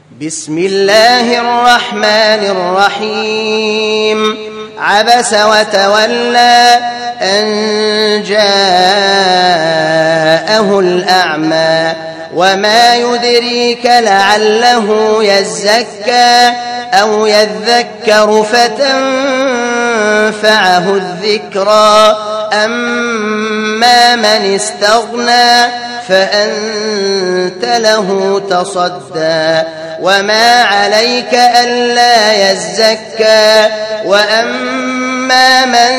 بسم الله الرحمن الرحيم عبس وتولى أن جاءه الأعمى وما يدريك لعله يزكى أو يذكر فتنفعه الذكرى أما من استغنى فأنت له تصدى وما عليك ألا يزكى وأما من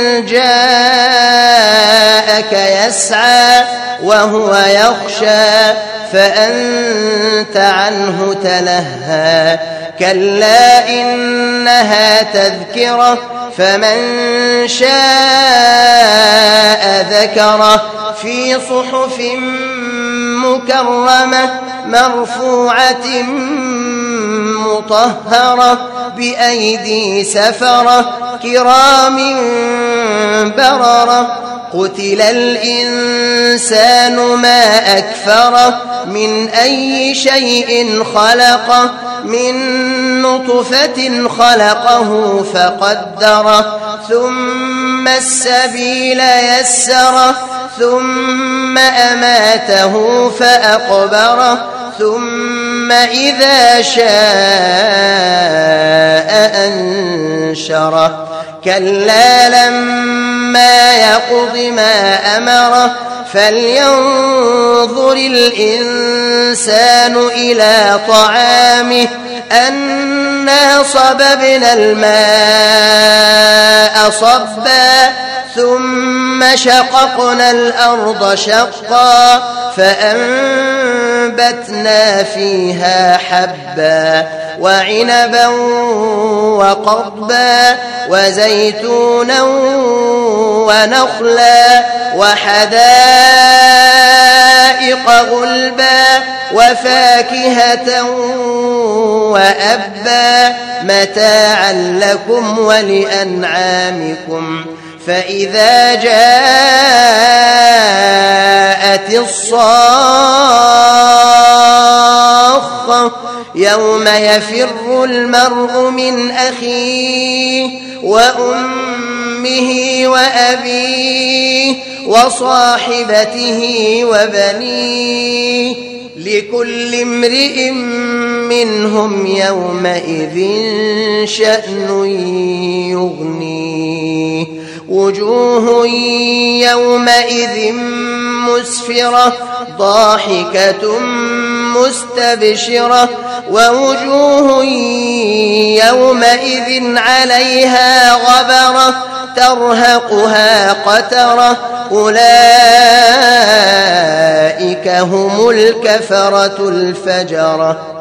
جاءك يسعى وهو يخشى فأنت عنه تلهى كلا إنها تذكرة فمن شاء ذكره في صحف مكرمة مرفوعة مطهرة بأيدي سفرة كرام بررة قتل الإنسان ما أكفره من أي شيء خلقه من نطفة خلقه فقدره ثم السبيل يسره ثم أماته فأقبره ثم إذا شاء أنشره كلا لما يقض ما أمره فلينظر الإنسان إلى طعامه أنا صببنا الماء صبا ثم شققنا الأرض شقا فأنبتنا فيها حبا وعنبا وقضبا وزيتونا ونخلا وحدائق غلبا وفاكهة وأبا متاعا لكم ولأنعامكم فإذا جاءت الصاخة يوم يفر المرء من أخيه وأمه وأبيه وصاحبته وبنيه لكل امرئ منهم يومئذ شأن يغنيه وجوه يومئذ مسفرة ضاحكة مستبشرة ووجوه يومئذ عليها غبرة ترهقها قترة أولئك هم الكفرة الفجرة.